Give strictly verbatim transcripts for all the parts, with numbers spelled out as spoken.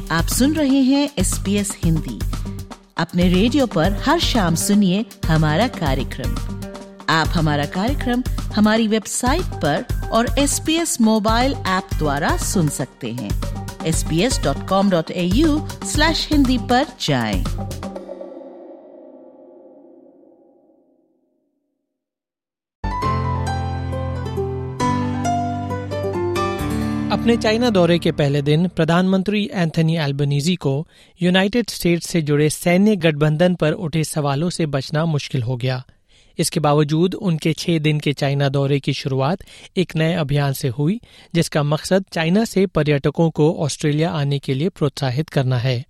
आप सुन रहे हैं एस बी एस हिंदी। अपने रेडियो पर हर शाम सुनिए हमारा कार्यक्रम। आप हमारा कार्यक्रम हमारी वेबसाइट पर और S B S mobile app द्वारा सुन सकते हैं। S B S dot com dot A U slash Hindi पर जाएं। अपने चाइना दौरे के पहले दिन प्रधानमंत्री एंथनी एल्बनीज़ी को यूनाइटेड स्टेट्स से जुड़े सैन्य गठबंधन पर उठे सवालों से बचना मुश्किल हो गया। इसके बावजूद उनके छह दिन के चाइना दौरे की शुरुआत एक नए अभियान से हुई, जिसका मकसद चाइना से पर्यटकों को ऑस्ट्रेलिया आने के लिए प्रोत्साहित करना है।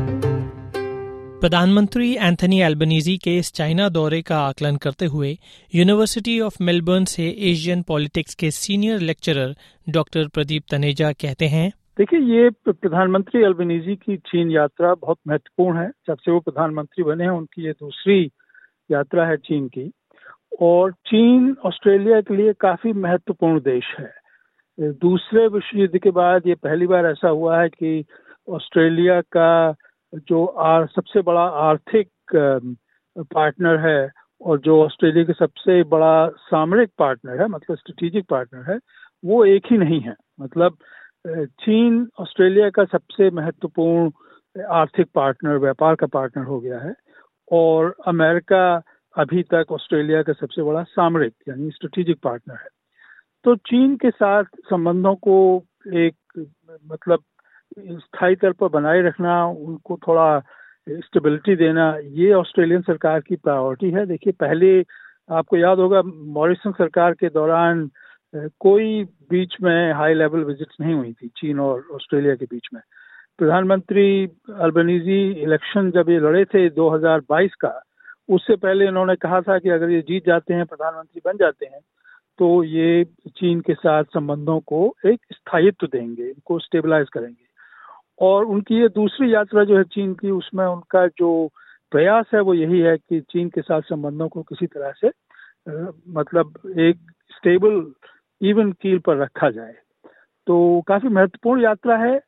प्रधानमंत्री एंथनी एल्बनीज़ी के इस चाइना दौरे का आकलन करते हुए यूनिवर्सिटी ऑफ मेलबर्न से एशियन पॉलिटिक्स के senior lecturer doctor Pradeep Taneja कहते हैं, देखिए, ये प्रधानमंत्री एल्बनीज़ी की चीन यात्रा बहुत महत्वपूर्ण है। जब से वो प्रधानमंत्री बने हैं, उनकी ये दूसरी यात्रा है चीन की, और चीन ऑस्ट्रेलिया के लिए काफी महत्वपूर्ण देश है। दूसरे विश्व युद्ध के बाद ये पहली बार ऐसा हुआ है कि ऑस्ट्रेलिया का जो आर सबसे बड़ा आर्थिक पार्टनर है और जो ऑस्ट्रेलिया के सबसे बड़ा सामरिक पार्टनर है, मतलब स्ट्रेटेजिक पार्टनर है, वो एक ही नहीं है। मतलब चीन ऑस्ट्रेलिया का सबसे महत्वपूर्ण आर्थिक पार्टनर, व्यापार का पार्टनर हो गया है, और अमेरिका अभी तक ऑस्ट्रेलिया का सबसे बड़ा सामरिक यानी स्ट्रेटेजिक पार्टनर है। तो चीन के साथ संबंधों को एक मतलब स्थायी तौर पर बनाए रखना, उनको थोड़ा स्टेबिलिटी देना, ये ऑस्ट्रेलियन सरकार की प्रायोरिटी है। देखिए, पहले आपको याद होगा मॉरिसन सरकार के दौरान कोई बीच में हाई लेवल विजिट्स नहीं हुई थी चीन और ऑस्ट्रेलिया के बीच में। प्रधानमंत्री अल्बनीज़ी इलेक्शन जब ये लड़े थे दो हज़ार बाईस का, उससे पहले इन्होंने कहा था कि अगर ये जीत जाते हैं, प्रधानमंत्री बन जाते हैं, तो ये चीन के साथ संबंधों को एक स्थायित्व देंगे, इनको स्टेबलाइज करेंगे। और उनकी ये दूसरी यात्रा जो है चीन की, उसमें उनका जो प्रयास है वो यही है कि चीन के साथ संबंधों को किसी तरह से आ, मतलब एक स्टेबल इवन कील पर रखा जाए। तो काफी महत्वपूर्ण यात्रा है।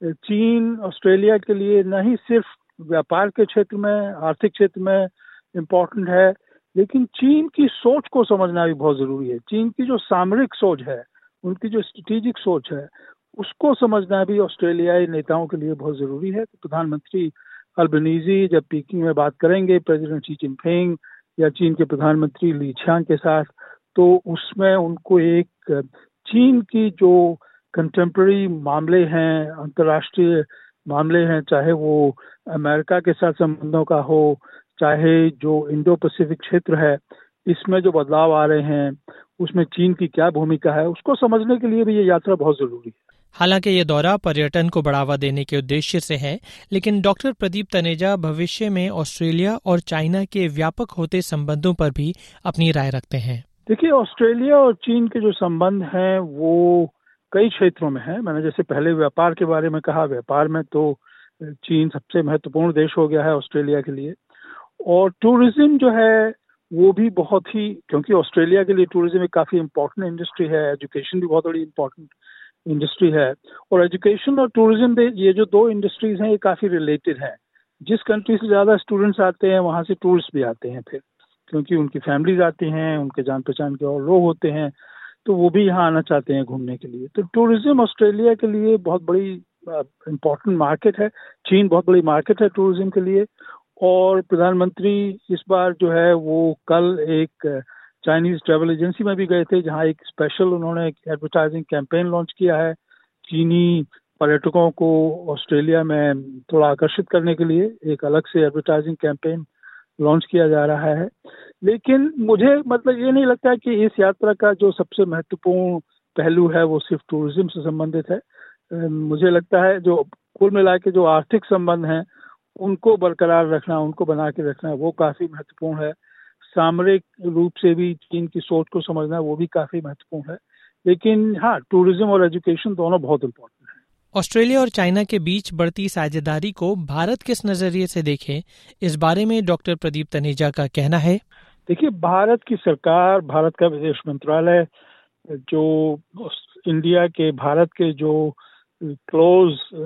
चीन ऑस्ट्रेलिया के लिए न ही सिर्फ व्यापार के क्षेत्र में, आर्थिक क्षेत्र में इम्पोर्टेंट है, लेकिन चीन की सोच को समझना भी बहुत जरूरी है। चीन की जो सामरिक सोच है, उनकी जो स्ट्रेटेजिक सोच है, उसको समझना भी ऑस्ट्रेलियाई नेताओं के लिए बहुत जरूरी है। तो प्रधानमंत्री अल्बनीज़ी जब पीकिंग में बात करेंगे प्रेसिडेंट शी जिनपिंग या चीन के प्रधानमंत्री ली छियांग के साथ, तो उसमें उनको एक चीन की जो कंटेम्प्रेरी मामले हैं, अंतर्राष्ट्रीय मामले हैं, चाहे वो अमेरिका के साथ संबंधों का हो, चाहे जो इंडो पैसिफिक क्षेत्र है, इसमें जो बदलाव आ रहे हैं, उसमें चीन की क्या भूमिका है, उसको समझने के लिए भी ये यात्रा बहुत जरूरी है। हालांकि ये दौरा पर्यटन को बढ़ावा देने के उद्देश्य से है, लेकिन डॉक्टर प्रदीप तनेजा भविष्य में ऑस्ट्रेलिया और चाइना के व्यापक होते संबंधों पर भी अपनी राय रखते हैं। देखिए, ऑस्ट्रेलिया और चीन के जो संबंध हैं वो कई क्षेत्रों में है। मैंने जैसे पहले व्यापार के बारे में कहा, व्यापार में तो चीन सबसे महत्वपूर्ण देश हो गया है ऑस्ट्रेलिया के लिए। और टूरिज्म जो है वो भी बहुत ही, क्योंकि ऑस्ट्रेलिया के लिए टूरिज्म एक काफी इम्पोर्टेंट इंडस्ट्री है, एजुकेशन भी बहुत बड़ी इम्पोर्टेंट इंडस्ट्री है। और एजुकेशन और टूरिज्म, ये जो दो इंडस्ट्रीज हैं, ये काफी रिलेटेड हैं। जिस कंट्री से ज्यादा स्टूडेंट्स आते हैं, वहां से टूरिस्ट भी आते हैं फिर, क्योंकि उनकी फैमिलीज आती हैं, उनके जान पहचान के और लोग होते हैं, तो वो भी यहाँ आना चाहते हैं घूमने के लिए। तो टूरिज्म ऑस्ट्रेलिया के लिए बहुत बड़ी इम्पोर्टेंट मार्केट है। चीन बहुत बड़ी मार्केट है टूरिज्म के लिए। और प्रधानमंत्री इस बार जो है वो कल एक चाइनीज ट्रैवल एजेंसी में भी गए थे, जहां एक स्पेशल उन्होंने एक एडवर्टाइजिंग कैंपेन लॉन्च किया है चीनी पर्यटकों को ऑस्ट्रेलिया में थोड़ा आकर्षित करने के लिए। एक अलग से एडवर्टाइजिंग कैंपेन लॉन्च किया जा रहा है। लेकिन मुझे मतलब ये नहीं लगता कि इस यात्रा का जो सबसे महत्वपूर्ण पहलू है वो सिर्फ टूरिज्म से संबंधित है। मुझे लगता है जो कुल मिला के जो आर्थिक संबंध हैं उनको बरकरार रखना, उनको बना के रखना, वो काफी महत्वपूर्ण है। सामरिक रूप से भी चीन की सोच को समझना वो भी काफी महत्वपूर्ण है। लेकिन हाँ, टूरिज्म और एजुकेशन दोनों बहुत इम्पोर्टेंट है। ऑस्ट्रेलिया और चाइना के बीच बढ़ती साझेदारी को भारत किस नजरिए से देखे, इस बारे में डॉक्टर प्रदीप तनेजा का कहना है। देखिए, भारत की सरकार, भारत का विदेश मंत्रालय जो इंडिया के, भारत के जो क्लोज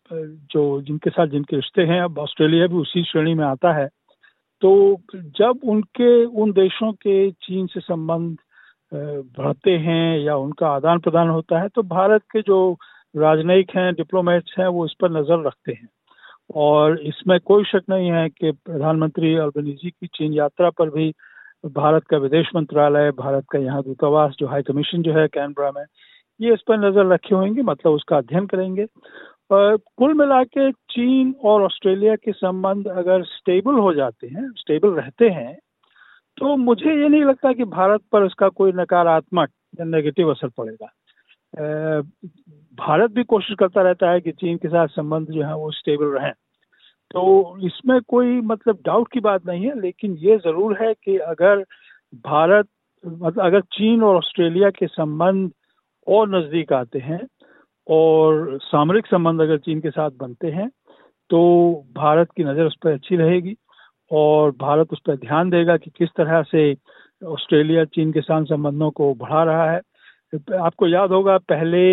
जो जिनके साथ जिनके रिश्ते हैं, अब ऑस्ट्रेलिया भी उसी श्रेणी में आता है। तो जब उनके उन देशों के चीन से संबंध बढ़ते हैं या उनका आदान प्रदान होता है, तो भारत के जो राजनयिक हैं, डिप्लोमेट्स हैं, वो इस पर नज़र रखते हैं। और इसमें कोई शक नहीं है कि प्रधानमंत्री अल्बनीज़ी की चीन यात्रा पर भी भारत का विदेश मंत्रालय, भारत का यहाँ दूतावास, जो हाई कमीशन जो है कैनबरा में, ये इस पर नज़र रखे होंगे, मतलब उसका अध्ययन करेंगे। और कुल मिला के चीन और ऑस्ट्रेलिया के संबंध अगर स्टेबल हो जाते हैं, स्टेबल रहते हैं, तो मुझे ये नहीं लगता कि भारत पर इसका कोई नकारात्मक या नेगेटिव असर पड़ेगा। भारत भी कोशिश करता रहता है कि चीन के साथ संबंध जो है वो स्टेबल रहें, तो इसमें कोई मतलब डाउट की बात नहीं है। लेकिन ये ज़रूर है कि अगर भारत मतलब अगर चीन और ऑस्ट्रेलिया के संबंध और नज़दीक आते हैं और सामरिक संबंध अगर चीन के साथ बनते हैं, तो भारत की नज़र उस पर अच्छी रहेगी और भारत उस पर ध्यान देगा कि किस तरह से ऑस्ट्रेलिया चीन के साथ संबंधों को बढ़ा रहा है। आपको याद होगा पहले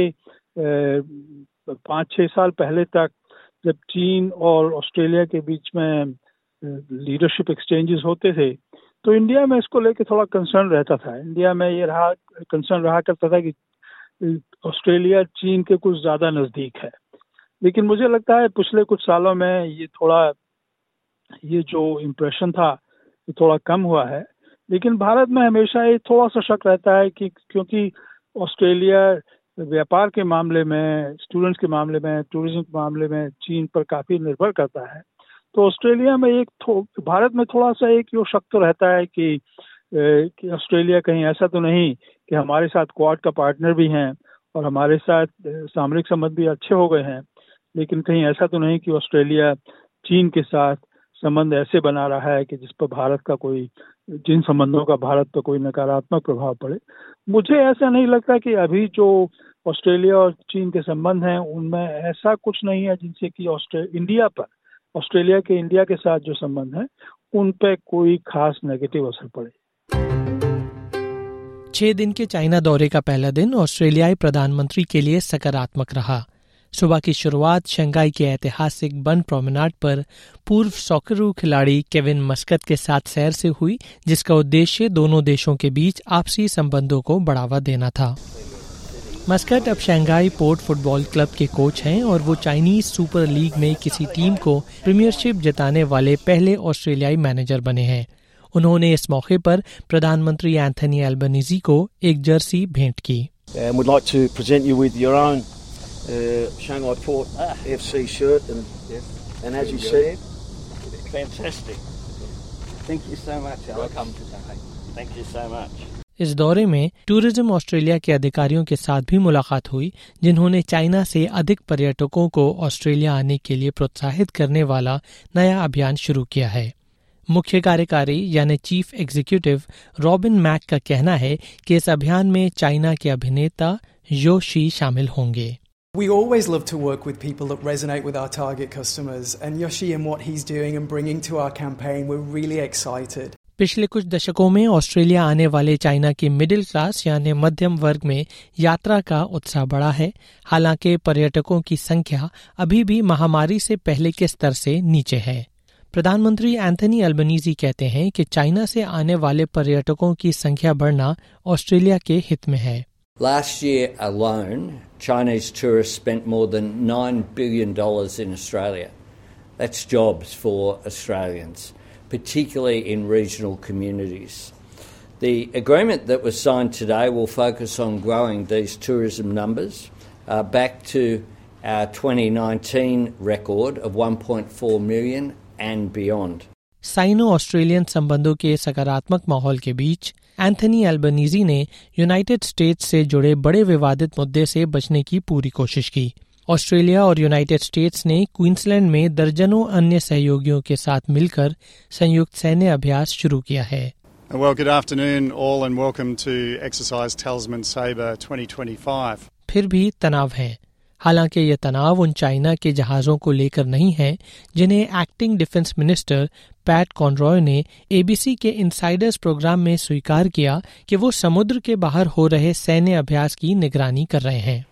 पाँच छः साल पहले तक जब चीन और ऑस्ट्रेलिया के बीच में लीडरशिप एक्सचेंजेस होते थे, तो इंडिया में इसको लेके थोड़ा कंसर्न रहता था। इंडिया में ये रहा कंसर्न रहा करता था कि ऑस्ट्रेलिया चीन के कुछ ज़्यादा नज़दीक है। लेकिन मुझे लगता है पिछले कुछ सालों में ये थोड़ा ये जो इम्प्रेशन था ये थोड़ा कम हुआ है। लेकिन भारत में हमेशा ये थोड़ा सा शक रहता है कि क्योंकि ऑस्ट्रेलिया व्यापार के मामले में, स्टूडेंट्स के मामले में, टूरिज्म के मामले में चीन पर काफ़ी निर्भर करता है, तो ऑस्ट्रेलिया में एक भारत में थोड़ा सा एक यो शक तो रहता है कि, कि ऑस्ट्रेलिया कहीं ऐसा तो नहीं कि हमारे साथ क्वाड का पार्टनर भी हैं और हमारे साथ सामरिक संबंध भी अच्छे हो गए हैं, लेकिन कहीं ऐसा तो नहीं कि ऑस्ट्रेलिया चीन के साथ संबंध ऐसे बना रहा है कि जिस पर भारत का कोई जिन संबंधों का भारत पर कोई नकारात्मक प्रभाव पड़े। मुझे ऐसा नहीं लगता कि अभी जो ऑस्ट्रेलिया और चीन के संबंध हैं उनमें ऐसा कुछ नहीं है जिनसे कि ऑस्ट्रेलिया इंडिया पर ऑस्ट्रेलिया के इंडिया के साथ जो संबंध है उन पर कोई खास नेगेटिव असर पड़े। छह दिन के चाइना दौरे का पहला दिन ऑस्ट्रेलियाई प्रधानमंत्री के लिए सकारात्मक रहा। सुबह की शुरुआत शंघाई के ऐतिहासिक बन प्रोमेनाड पर पूर्व सॉकरू खिलाड़ी केविन मस्कट के साथ सैर से हुई, जिसका उद्देश्य दोनों देशों के बीच आपसी संबंधों को बढ़ावा देना था। मस्कट अब शंघाई पोर्ट फुटबॉल क्लब के कोच हैं और वो चाइनीज सुपर लीग में किसी टीम को प्रीमियरशिप जिताने वाले पहले ऑस्ट्रेलियाई मैनेजर बने हैं। उन्होंने इस मौके पर प्रधानमंत्री एंथनी एल्बनीज़ी को एक जर्सी भेंट की। Uh, Shanghai Port ah. F C shirt and yes. and as you said, fantastic. Thank you so much. Welcome to Shanghai. Thank you so much. इस दौरे में टूरिज्म ऑस्ट्रेलिया के अधिकारियों के साथ भी मुलाकात हुई, जिन्होंने चाइना से अधिक पर्यटकों को ऑस्ट्रेलिया आने के लिए प्रोत्साहित करने वाला नया अभियान शुरू किया है। मुख्य कार्यकारी यानी चीफ एग्जीक्यूटिव रॉबिन मैक का कहना है कि इस अभियान में चाइना के अभिनेता यो शी शामिल होंगे। We always love to work with people that resonate with our target customers, and Yoshi and what he's doing and bringing to our campaign, we're really excited. पिछले कुछ दशकों में ऑस्ट्रेलिया आने वाले चाइना के मिडिल क्लास यानी मध्यम वर्ग में यात्रा का उत्साह बढ़ा है। हालांकि पर्यटकों की संख्या अभी भी महामारी से पहले के स्तर से नीचे है। प्रधानमंत्री एंथनी एल्बनीज़ी कहते हैं कि चाइना से आने वाले पर्यटकों की संख्या बढ़ना ऑस्ट्रेलिया के हित में है। Last year alone, Chinese tourists spent more than nine billion dollars in Australia. That's jobs for Australians, particularly in regional communities. The agreement that was signed today will focus on growing these tourism numbers uh, back to our twenty nineteen record of one point four million and beyond. Sino Australian संबंधों के सकारात्मक माहौल के बीच Anthony Albanese ने United States से जुड़े बड़े विवादित मुद्दे से बचने की पूरी कोशिश की। ऑस्ट्रेलिया और यूनाइटेड स्टेट्स ने क्वींसलैंड में दर्जनों अन्य सहयोगियों के साथ मिलकर संयुक्त सैन्य अभ्यास शुरू किया है। Well, good afternoon all and welcome to Exercise Talisman Sabre twenty twenty-five. फिर भी तनाव है। हालांकि ये तनाव उन चाइना के जहाज़ों को लेकर नहीं है जिन्हें acting defence minister Pat Conroy ने एबीसी के इनसाइडर्स प्रोग्राम में स्वीकार किया कि वो समुद्र के बाहर हो रहे सैन्य अभ्यास की निगरानी कर रहे हैं।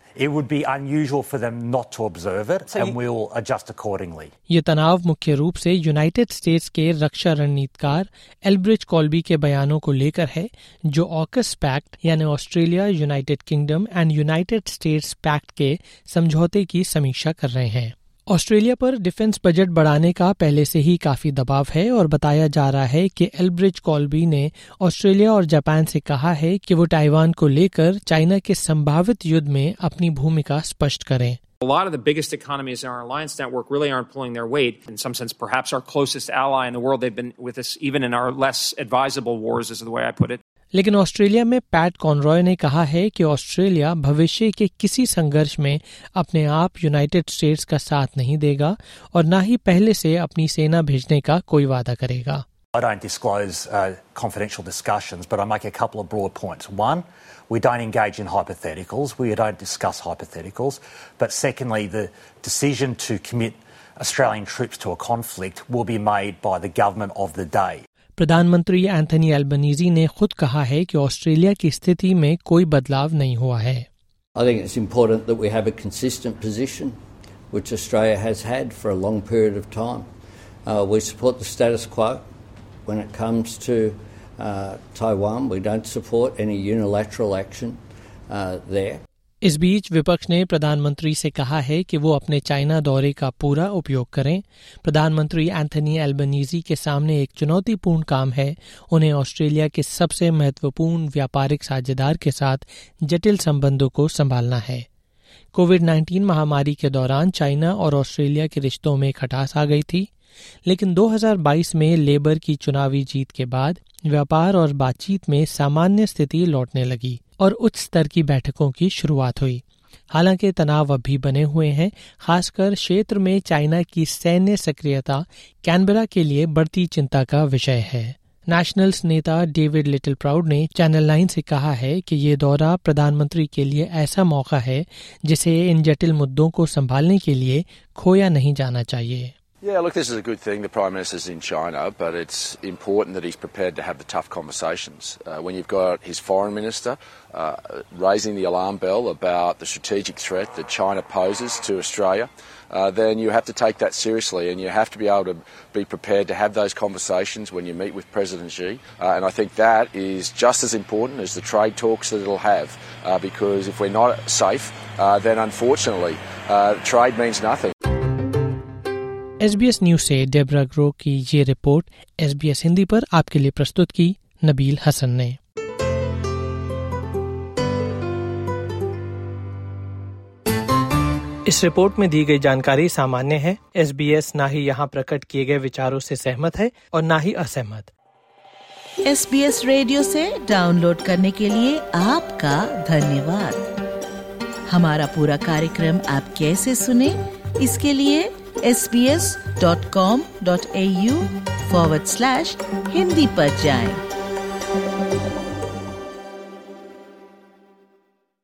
It would be unusual for them not to observe it, and we'll adjust accordingly. ये तनाव मुख्य रूप से यूनाइटेड स्टेट्स के रक्षा रणनीतिकार एल्ब्रिज कॉल्बी के बयानों को लेकर है, जो ऑकस पैक्ट यानी Australia, United Kingdom and United States pact के समझौते की समीक्षा कर रहे हैं। ऑस्ट्रेलिया पर डिफेंस बजट बढ़ाने का पहले से ही काफी दबाव है और बताया जा रहा है कि एल्ब्रिज कॉल्बी ने ऑस्ट्रेलिया और जापान से कहा है कि वो ताइवान को लेकर चाइना के संभावित युद्ध में अपनी भूमिका स्पष्ट करें। A lot of the biggest economies in our alliance network really aren't pulling their weight. In some sense, perhaps our closest ally in the world, they've been with us even in our less advisable wars, is the way I put it. लेकिन Australia में Pat Conroy ने कहा है कि Australia भविष्य के किसी संघर्ष में अपने आप यूनाइटेड स्टेट्स का साथ नहीं देगा और न ही पहले से अपनी सेना भेजने का कोई वादा करेगा। I don't disclose uh, confidential discussions, but I make a couple of broad points. One, we don't engage in hypotheticals. We don't discuss hypotheticals. But secondly, the decision to commit Australian troops to a conflict will be made by the government of the day. प्रधानमंत्री Anthony Albanese ने खुद कहा है कि Australia की स्थिति में कोई बदलाव नहीं हुआ है। I think it's important that we have a consistent position, which Australia has had for a long period of time. Uh, we support the status quo when it comes to uh, Taiwan. We don't support any unilateral action uh, there. इस बीच विपक्ष ने प्रधानमंत्री से कहा है कि वो अपने चाइना दौरे का पूरा उपयोग करें। प्रधानमंत्री एंथनी एल्बनीजी के सामने एक चुनौतीपूर्ण काम है। उन्हें ऑस्ट्रेलिया के सबसे महत्वपूर्ण व्यापारिक साझेदार के साथ जटिल संबंधों को संभालना है। कोविड नाइन्टीन महामारी के दौरान चाइना और ऑस्ट्रेलिया के रिश्तों में खटास आ गई थी, लेकिन दो हज़ार बाईस में लेबर की चुनावी जीत के बाद व्यापार और बातचीत में सामान्य स्थिति लौटने लगी और उच्च स्तर की बैठकों की शुरुआत हुई। हालांकि तनाव अब भी बने हुए हैं, खासकर क्षेत्र में चाइना की सैन्य सक्रियता कैनबरा के लिए बढ़ती चिंता का विषय है। नेशनल्स नेता डेविड लिटिल प्राउड ने चैनल नाइन से कहा है कि ये दौरा प्रधानमंत्री के लिए ऐसा मौका है जिसे इन जटिल मुद्दों को संभालने के लिए खोया नहीं जाना चाहिए। Yeah, look, this is a good thing. The Prime Minister's in China, but it's important that he's prepared to have the tough conversations. Uh, when you've got his Foreign Minister uh, raising the alarm bell about the strategic threat that China poses to Australia, uh, then you have to take that seriously, and you have to be able to be prepared to have those conversations when you meet with President Xi. Uh, and I think that is just as important as the trade talks that it'll have, uh, because if we're not safe, uh, then unfortunately uh, trade means nothing. SBS news से Debra Grow की ये report SBS Hindi पर आपके लिए प्रस्तुत की नबील हसन ने। इस रिपोर्ट में दी गई जानकारी सामान्य है। एसबीएस ना ही यहाँ प्रकट किए गए विचारों से सहमत है और ना ही असहमत। एसबीएस रेडियो से डाउनलोड करने के लिए आपका धन्यवाद। हमारा पूरा कार्यक्रम आप कैसे सुने, इसके लिए S B S dot com dot A U forward slash Hindi पर जाएं।